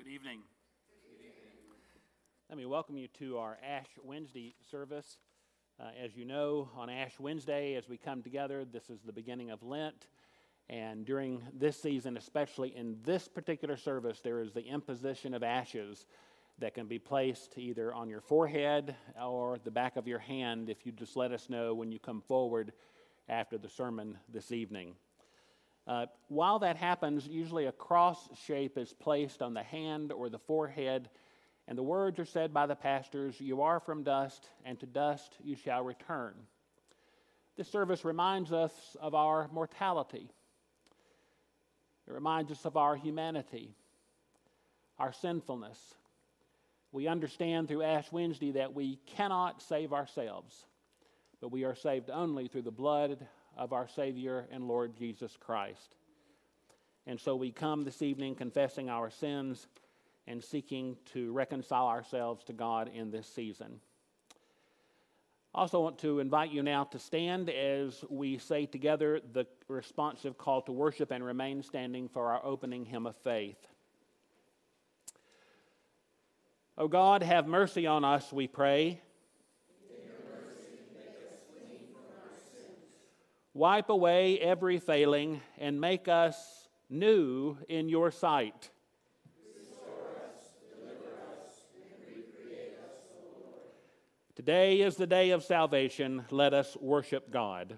evening. Let me welcome you to our Ash Wednesday service. As you know, on Ash Wednesday, as we come together, this is the beginning of Lent. And during this season, especially in this particular service, there is the imposition of ashes that can be placed either on your forehead or the back of your hand if you just let us know when you come forward after the sermon this evening. While that happens, usually a cross shape is placed on the hand or the forehead, and the words are said by the pastors, "You are from dust, and to dust you shall return." This service reminds us of our mortality. It reminds us of our humanity, our sinfulness. We understand through Ash Wednesday that we cannot save ourselves, but we are saved only through the blood of our Savior and Lord Jesus Christ. And so we come this evening confessing our sins and seeking to reconcile ourselves to God in this season. I also want to invite you now to stand as we say together the responsive call to worship and remain standing for our opening hymn of faith. O God, have mercy on us, we pray. Wipe away every failing and make us new in your sight. Restore us, deliver us, and recreate us, O Lord. Today is the day of salvation. Let us worship God.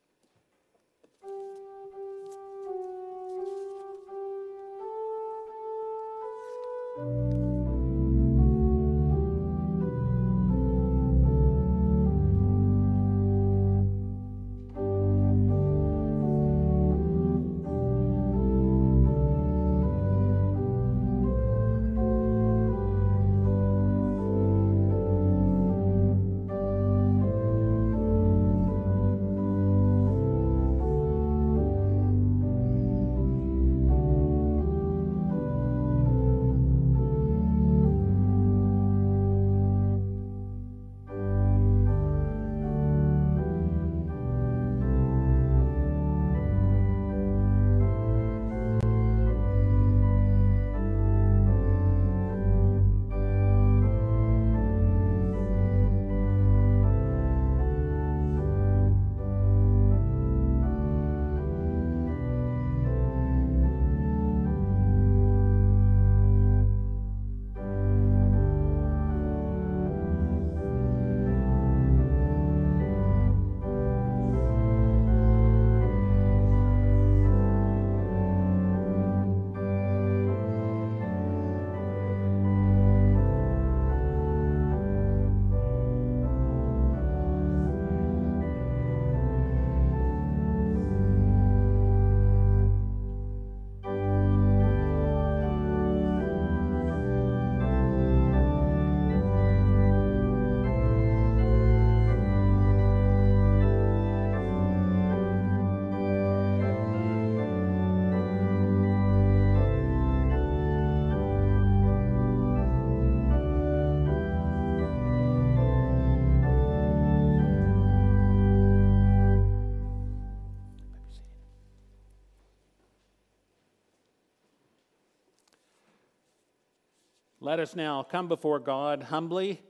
Let us now come before God humbly,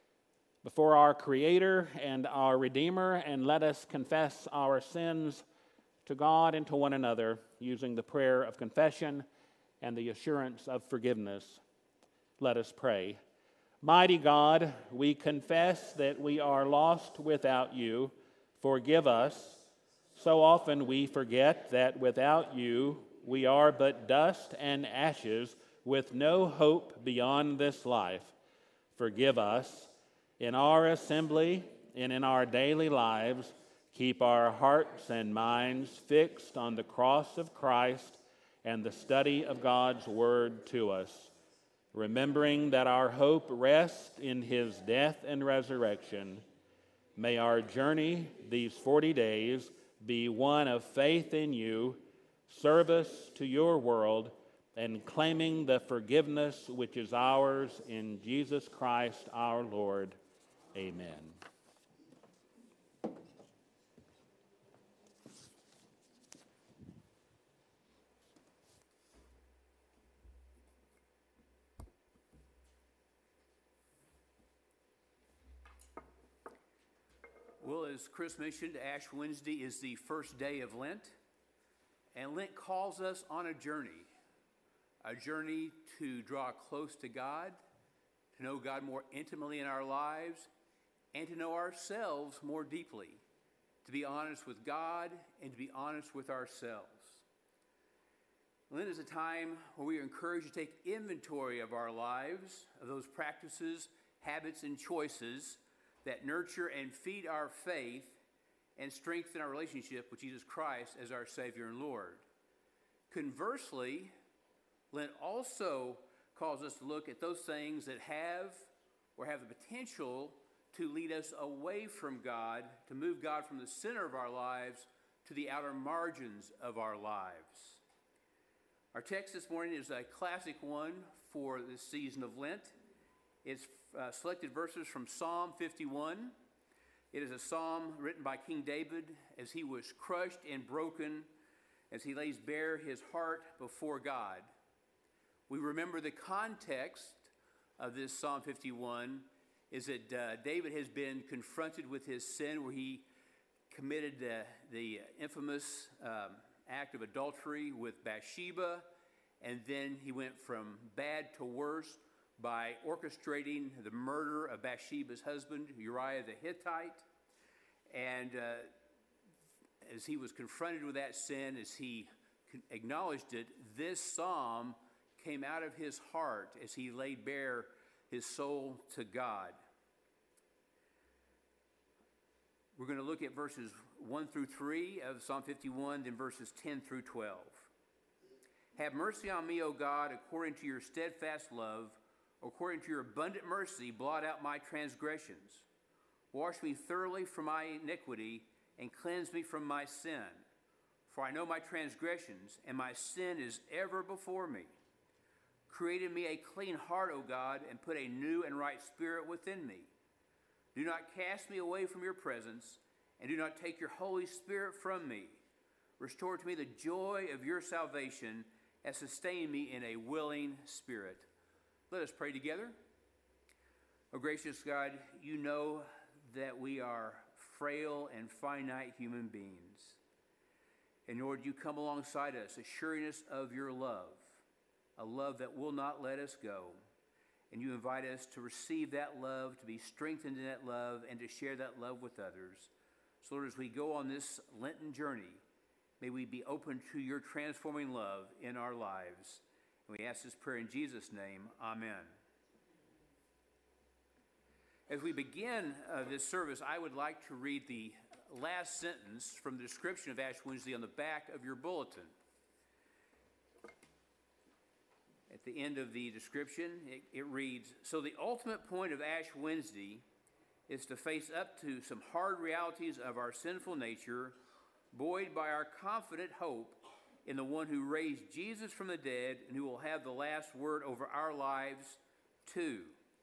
before our Creator and our Redeemer, and let us confess our sins to God and to one another using the prayer of confession and the assurance of forgiveness. Let us pray. Mighty God, we confess that we are lost without you. Forgive us. So often we forget that without you we are but dust and ashes with no hope beyond this life. Forgive us. In our assembly and in our daily lives, keep our hearts and minds fixed on the cross of Christ and the study of God's word to us, remembering that our hope rests in his death and resurrection. May our journey these 40 days be one of faith in you, service to your world, and claiming the forgiveness which is ours in Jesus Christ our Lord. Amen. Well, as Chris mentioned, Ash Wednesday is the first day of Lent, and Lent calls us on a journey to draw close to God, to know God more intimately in our lives, and to know ourselves more deeply, to be honest with God and to be honest with ourselves. Lent is a time where we are encouraged to take inventory of our lives, of those practices, habits, and choices that nurture and feed our faith and strengthen our relationship with Jesus Christ as our Savior and Lord. Conversely, Lent also calls us to look at those things that have the potential to lead us away from God, to move God from the center of our lives to the outer margins of our lives. Our text this morning is a classic one for this season of Lent. It's selected verses from Psalm 51. It is a psalm written by King David as he was crushed and broken, as he lays bare his heart before God. We remember the context of this Psalm 51 is that David has been confronted with his sin where he committed the infamous act of adultery with Bathsheba, and then he went from bad to worse by orchestrating the murder of Bathsheba's husband, Uriah the Hittite. And as he was confronted with that sin, as he acknowledged it, this psalm came out of his heart as he laid bare his soul to God. We're going to look at verses 1 through 3 of Psalm 51, then verses 10 through 12. Have mercy on me, O God, according to your steadfast love. According to your abundant mercy, blot out my transgressions. Wash me thoroughly from my iniquity and cleanse me from my sin. For I know my transgressions, and my sin is ever before me. Create in me a clean heart, O God, and put a new and right spirit within me. Do not cast me away from your presence, and do not take your Holy Spirit from me. Restore to me the joy of your salvation, and sustain me in a willing spirit. Let us pray together. Oh, gracious God, you know that we are frail and finite human beings. And Lord, you come alongside us, assuring us of your love, a love that will not let us go. And you invite us to receive that love, to be strengthened in that love, and to share that love with others. So Lord, as we go on this Lenten journey, may we be open to your transforming love in our lives. And we ask this prayer in Jesus' name, amen. As we begin this service, I would like to read the last sentence from the description of Ash Wednesday on the back of your bulletin. At the end of the description, it reads, so the ultimate point of Ash Wednesday is to face up to some hard realities of our sinful nature, buoyed by our confident hope in the one who raised Jesus from the dead and who will have the last word over our lives too.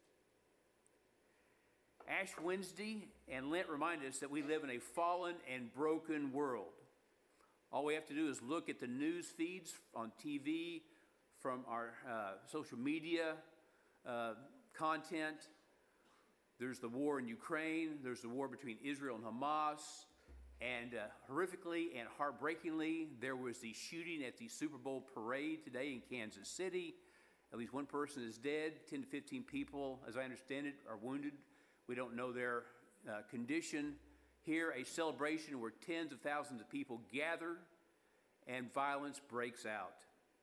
Ash Wednesday and Lent remind us that we live in a fallen and broken world. All we have to do is look at the news feeds on TV, from our social media content. There's the war in Ukraine. There's the war between Israel and Hamas. And horrifically and heartbreakingly, there was the shooting at the Super Bowl parade today in Kansas City. At least one person is dead. 10 to 15 people, as I understand it, are wounded. We don't know their condition. Here, a celebration where tens of thousands of people gather and violence breaks out.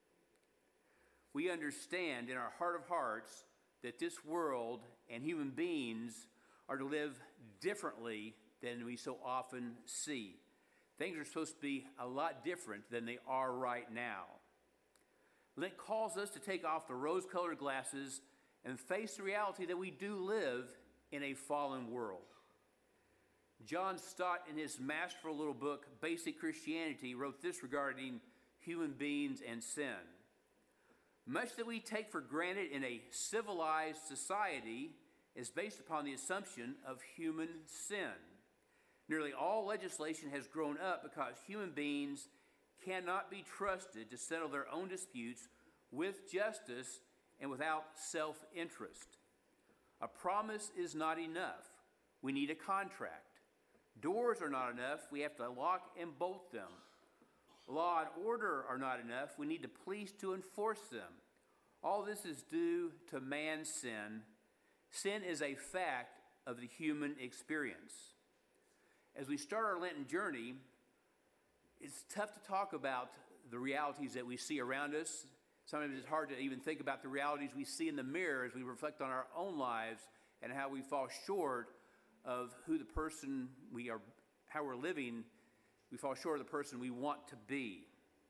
We understand in our heart of hearts that this world and human beings are to live differently than we so often see. Things are supposed to be a lot different than they are right now. Lent calls us to take off the rose-colored glasses and face the reality that we do live in a fallen world. John Stott, in his masterful little book, Basic Christianity, wrote this regarding human beings and sin. Much that we take for granted in a civilized society is based upon the assumption of human sin. Nearly all legislation has grown up because human beings cannot be trusted to settle their own disputes with justice and without self-interest. A promise is not enough. We need a contract. Doors are not enough. We have to lock and bolt them. Law and order are not enough. We need the police to enforce them. All this is due to man's sin. Sin is a fact of the human experience. As we start our Lenten journey, it's tough to talk about the realities that we see around us. Sometimes it's hard to even think about the realities we see in the mirror as we reflect on our own lives and how we fall short of who the person we are, how we're living. We fall short of the person we want to be.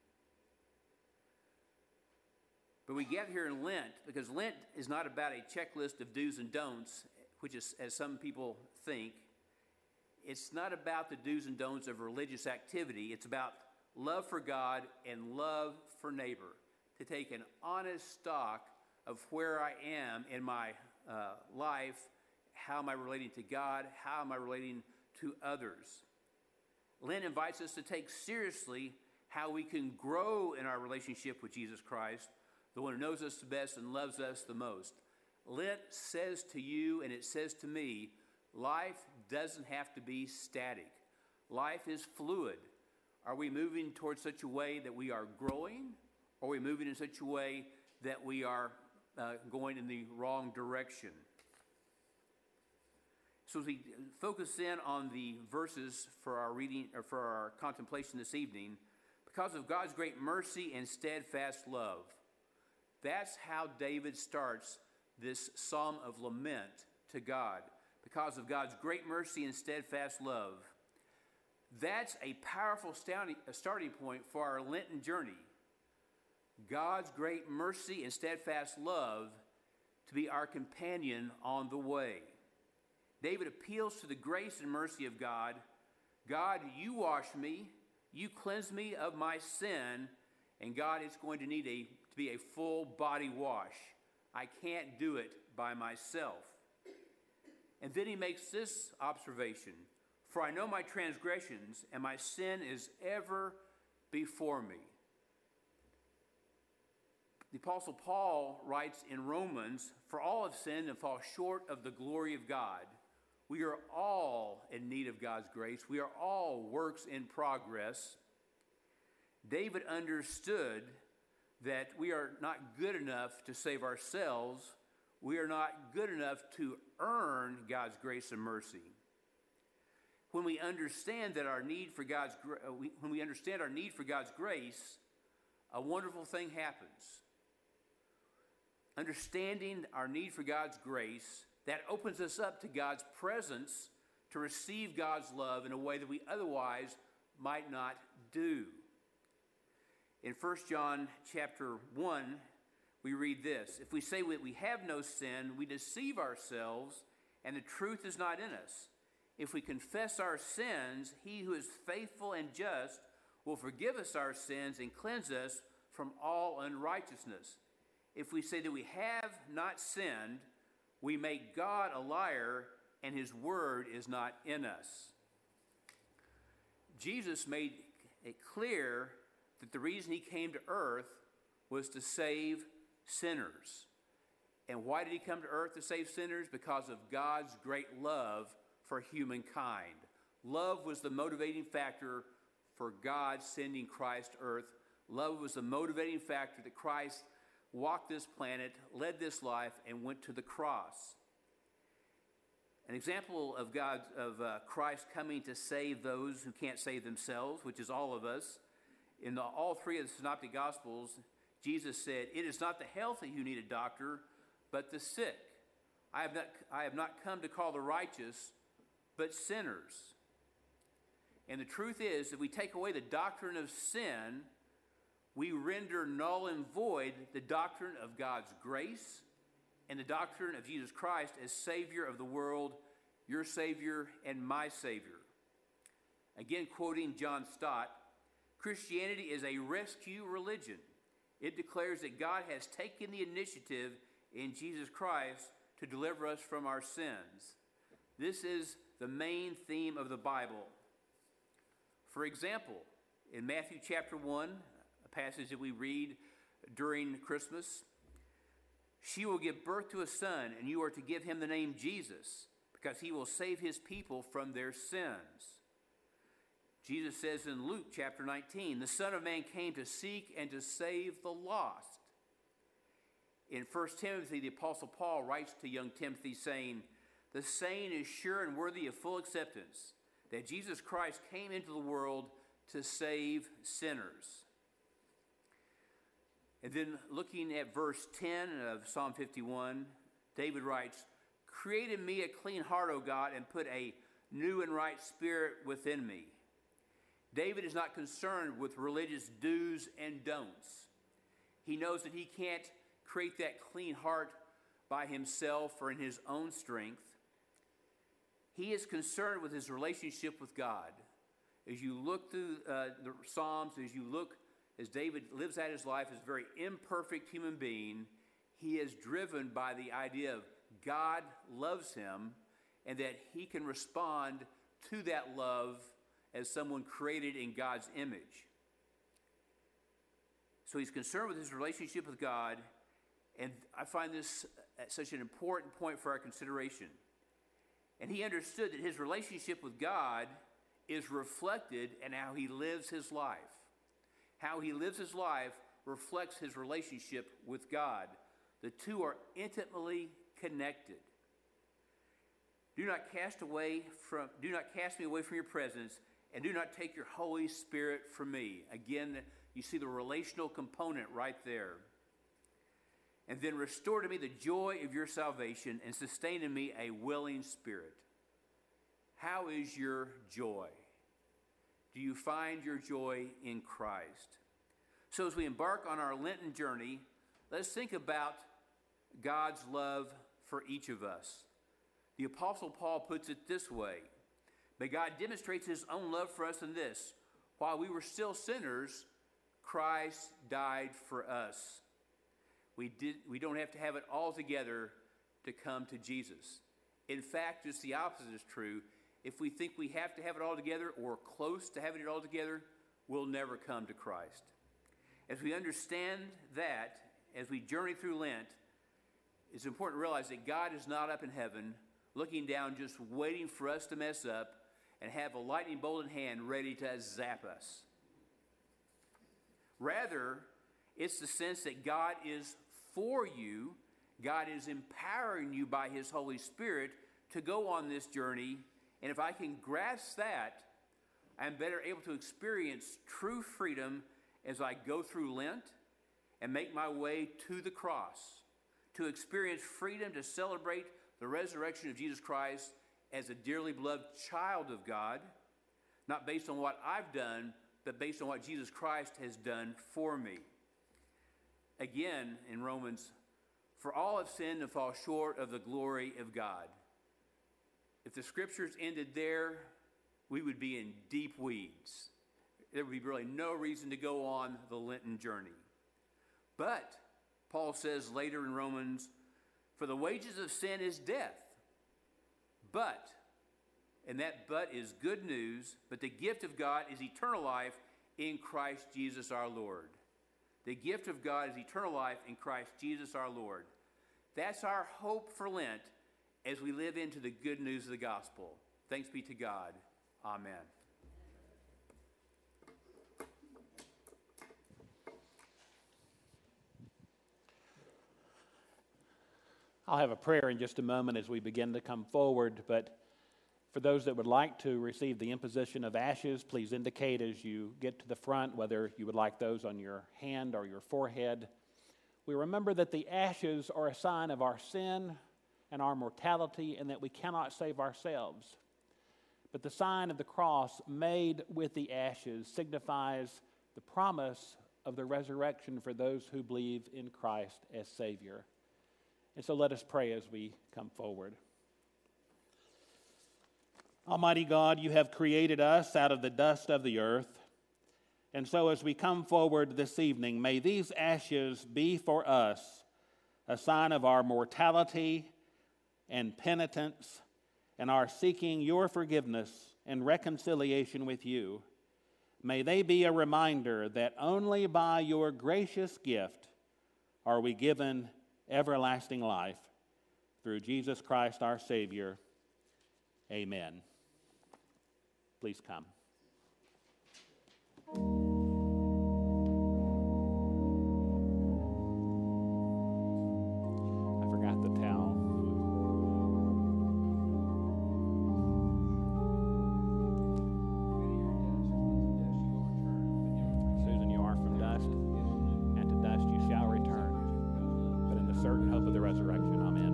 But we get here in Lent because Lent is not about a checklist of do's and don'ts, which is, as some people think. It's not about the do's and don'ts of religious activity. It's about love for God and love for neighbor, to take an honest stock of where I am in my life. How am I relating to God? How am I relating to others? Lent invites us to take seriously how we can grow in our relationship with Jesus Christ, the one who knows us the best and loves us the most. Lent says to you, and it says to me, life doesn't have to be static. Life is fluid. Are we moving towards such a way that we are growing? Or are we moving in such a way that we are going in the wrong direction? So as we focus in on the verses for our reading or for our contemplation this evening, because of God's great mercy and steadfast love, that's how David starts this psalm of lament to God. Because of God's great mercy and steadfast love. That's a powerful starting point for our Lenten journey. God's great mercy and steadfast love to be our companion on the way. David appeals to the grace and mercy of God. God, you wash me, you cleanse me of my sin, and God, it's going to need to be a full body wash. I can't do it by myself. And then he makes this observation, for I know my transgressions, and my sin is ever before me. The Apostle Paul writes in Romans, for all have sinned and fall short of the glory of God. We are all in need of God's grace. We are all works in progress. David understood that we are not good enough to save ourselves. We are not good enough to earn God's grace and mercy. When we understand that our need for God's grace, a wonderful thing happens. Understanding our need for God's grace, that opens us up to God's presence to receive God's love in a way that we otherwise might not do. In 1 John chapter 1, we read this, if we say that we have no sin, we deceive ourselves, and the truth is not in us. If we confess our sins, he who is faithful and just will forgive us our sins and cleanse us from all unrighteousness. If we say that we have not sinned, we make God a liar, and his word is not in us. Jesus made it clear that the reason he came to earth was to save sinners. And why did he come to earth to save sinners? Because of God's great love for humankind. Love was the motivating factor for God sending Christ to earth. Love was the motivating factor that Christ walked this planet, led this life, and went to the cross. An example of Christ coming to save those who can't save themselves, which is all of us. In all three of the Synoptic Gospels, Jesus said, it is not the healthy who need a doctor, but the sick. I have not come to call the righteous, but sinners. And the truth is, if we take away the doctrine of sin, we render null and void the doctrine of God's grace and the doctrine of Jesus Christ as Savior of the world, your Savior and my Savior. Again, quoting John Stott, Christianity is a rescue religion. It declares that God has taken the initiative in Jesus Christ to deliver us from our sins. This is the main theme of the Bible. For example, in Matthew chapter 1, a passage that we read during Christmas, she will give birth to a son, and you are to give him the name Jesus, because he will save his people from their sins. Jesus says in Luke chapter 19, the Son of Man came to seek and to save the lost. In 1 Timothy, the Apostle Paul writes to young Timothy saying, the saying is sure and worthy of full acceptance, that Jesus Christ came into the world to save sinners. And then looking at verse 10 of Psalm 51, David writes, create in me a clean heart, O God, and put a new and right spirit within me. David is not concerned with religious do's and don'ts. He knows that he can't create that clean heart by himself or in his own strength. He is concerned with his relationship with God. As you look through the Psalms, as David lives out his life as a very imperfect human being, he is driven by the idea of God loves him and that he can respond to that love as someone created in God's image. So he's concerned with his relationship with God, and I find this such an important point for our consideration. And he understood that his relationship with God is reflected in how he lives his life. How he lives his life reflects his relationship with God. The two are intimately connected. Do not cast me away from your presence, and do not take your Holy Spirit from me. Again, you see the relational component right there. And then restore to me the joy of your salvation and sustain in me a willing spirit. How is your joy? Do you find your joy in Christ? So as we embark on our Lenten journey, let's think about God's love for each of us. The Apostle Paul puts it this way: but God demonstrates his own love for us in this: while we were still sinners, Christ died for us. We don't have to have it all together to come to Jesus. In fact, just the opposite is true. If we think we have to have it all together or close to having it all together, we'll never come to Christ. As we understand that, as we journey through Lent, it's important to realize that God is not up in heaven looking down just waiting for us to mess up and have a lightning bolt in hand ready to zap us. Rather, it's the sense that God is for you. God is empowering you by his Holy Spirit to go on this journey. And if I can grasp that, I'm better able to experience true freedom as I go through Lent and make my way to the cross, to experience freedom to celebrate the resurrection of Jesus Christ as a dearly beloved child of God, not based on what I've done, but based on what Jesus Christ has done for me. Again, in Romans, for all have sinned and fall short of the glory of God. If the scriptures ended there, we would be in deep weeds. There would be really no reason to go on the Lenten journey. But Paul says later in Romans, for the wages of sin is death. But, and that but is good news, but the gift of God is eternal life in Christ Jesus our Lord. The gift of God is eternal life in Christ Jesus our Lord. That's our hope for Lent as we live into the good news of the gospel. Thanks be to God. Amen. I'll have a prayer in just a moment as we begin to come forward, but for those that would like to receive the imposition of ashes, please indicate as you get to the front whether you would like those on your hand or your forehead. We remember that the ashes are a sign of our sin and our mortality, and that we cannot save ourselves. But the sign of the cross made with the ashes signifies the promise of the resurrection for those who believe in Christ as Savior. And so let us pray as we come forward. Almighty God, you have created us out of the dust of the earth. And so as we come forward this evening, may these ashes be for us a sign of our mortality and penitence and our seeking your forgiveness and reconciliation with you. May they be a reminder that only by your gracious gift are we given everlasting life. Through Jesus Christ our Savior. Amen. Please come. at the towel. Susan, you are from dust, and to dust you shall return, but in the certain hope of the resurrection. Amen.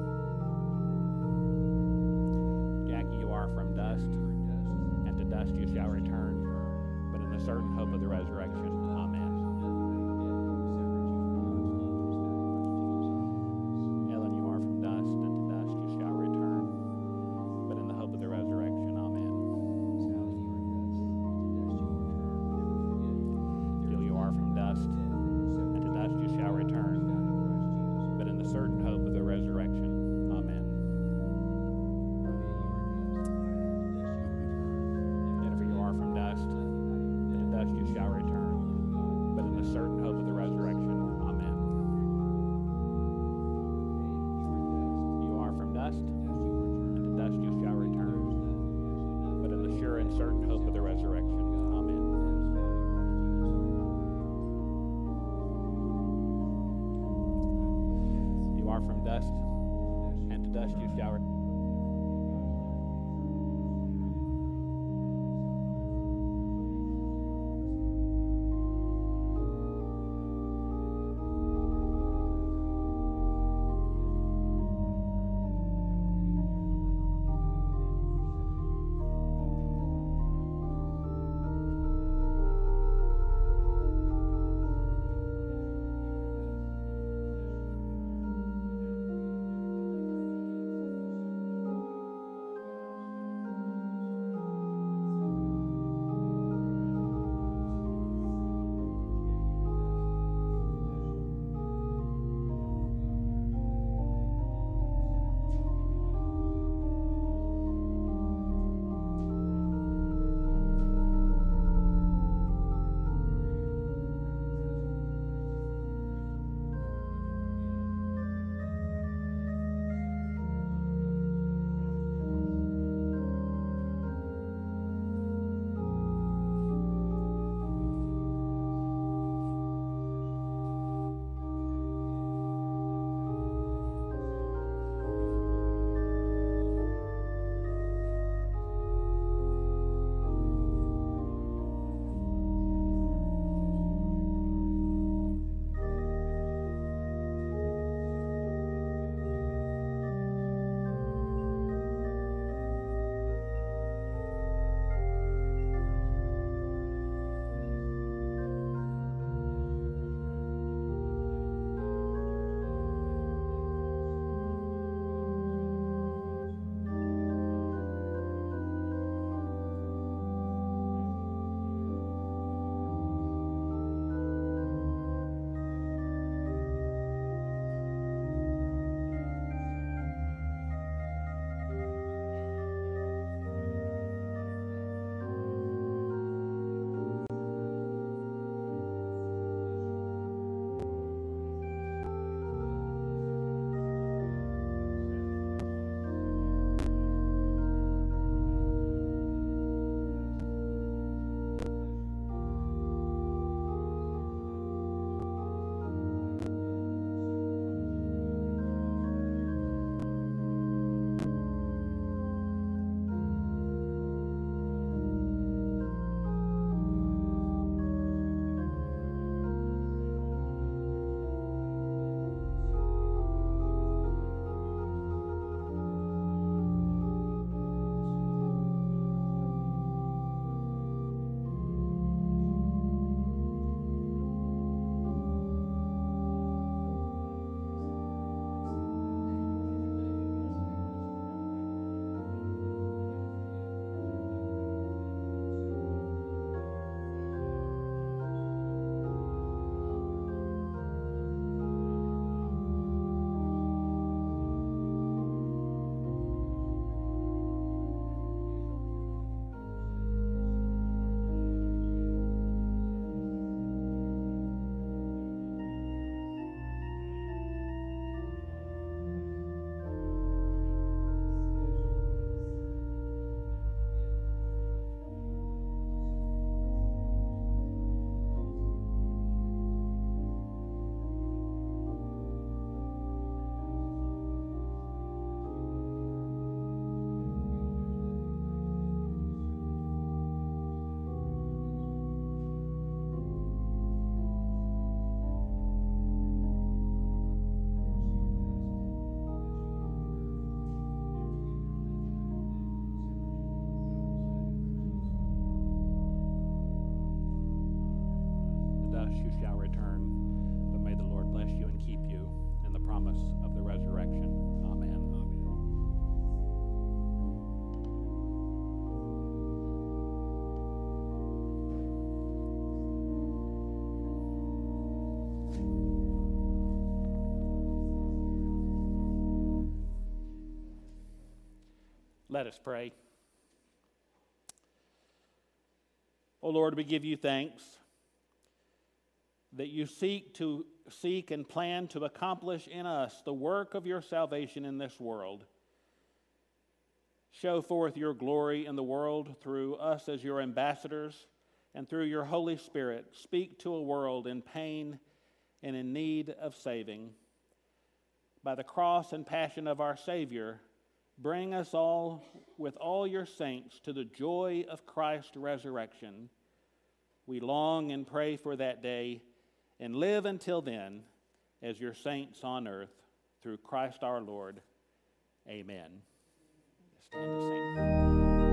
Jackie, you are from dust, and to dust you shall return, but in the certain hope of the resurrection. Amen. Ellen, you are from dust, and to dust you shall return, but in the hope of the resurrection. Amen. Jill, you are from dust, and to dust you shall return, but in the certain hope of the resurrection. Amen. Jennifer, you are from dust, and to dust you shall return, but in the certain hope of the resurrection. Amen. You are from dust, and to dust you shall return, but in the sure and certain hope of the resurrection. Amen. You are from dust, and to dust you shall return. Let us pray. O Lord, we give you thanks that you seek and plan to accomplish in us the work of your salvation in this world. Show forth your glory in the world through us as your ambassadors, and through your Holy Spirit, speak to a world in pain and in need of saving. By the cross and passion of our Savior, bring us all, with all your saints, to the joy of Christ's resurrection. We long and pray for that day, and live until then as your saints on earth, through Christ our Lord. Amen. Stand to sing.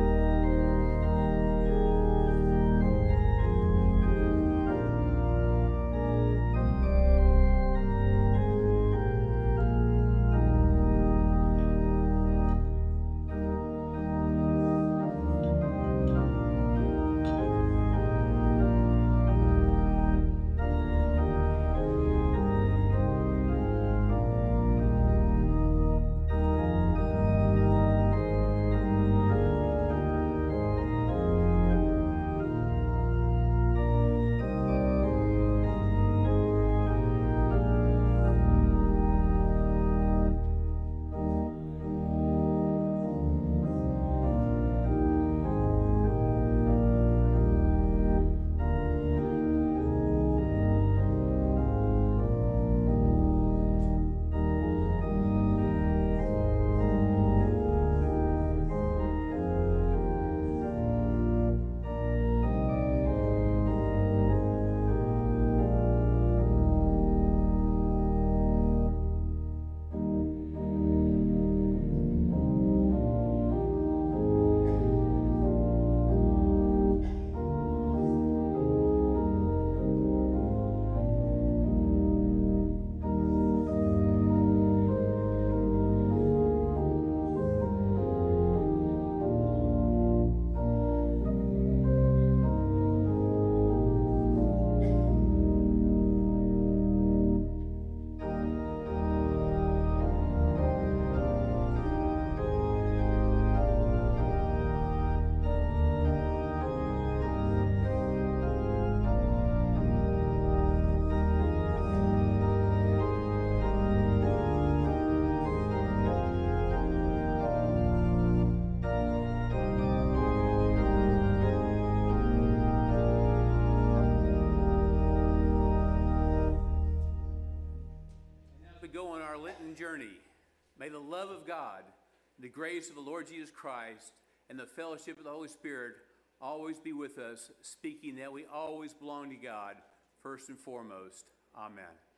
Go on our Lenten journey. May the love of God, the grace of the Lord Jesus Christ, and the fellowship of the Holy Spirit always be with us, speaking that we always belong to God, first and foremost. Amen.